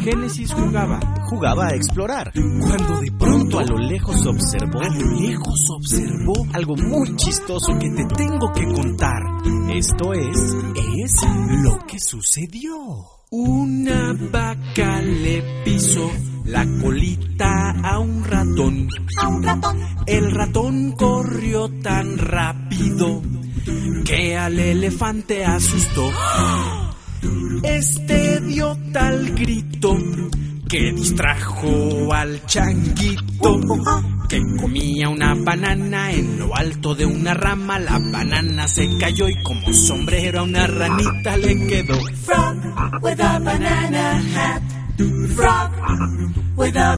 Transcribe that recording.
Génesis jugaba a explorar, cuando de pronto a lo lejos observó algo muy chistoso que te tengo que contar. Esto es lo que sucedió. Una vaca le pisó la colita a un ratón. El ratón corrió tan rápido que al elefante asustó. Este dio tal grito que distrajo al changuito, que comía una banana en lo alto de una rama. La banana se cayó y como sombrero a una ranita le quedó. Frog with a banana hat. Frog with a